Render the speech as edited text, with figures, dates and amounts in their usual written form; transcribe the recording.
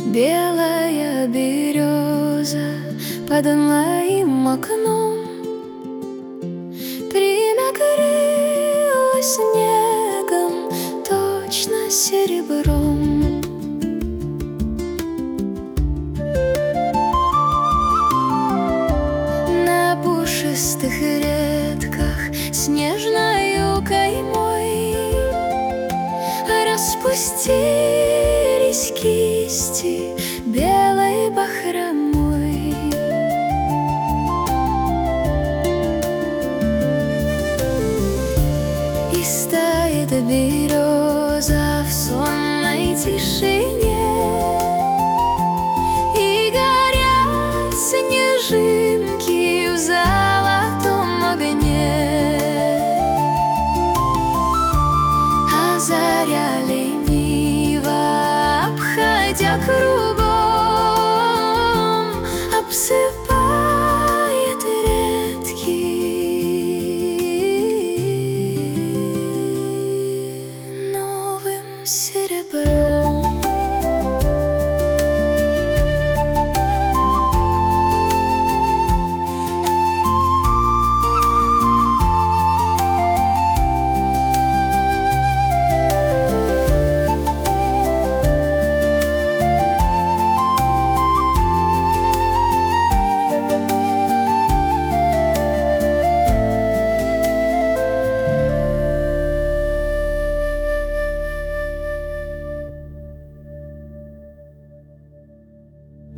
Белая береза под моим окном принакрылась снегом, точно серебром. На пушистых редках снежною каймой распустились кисти белой бахромой. И стоит береза в сонной тишине,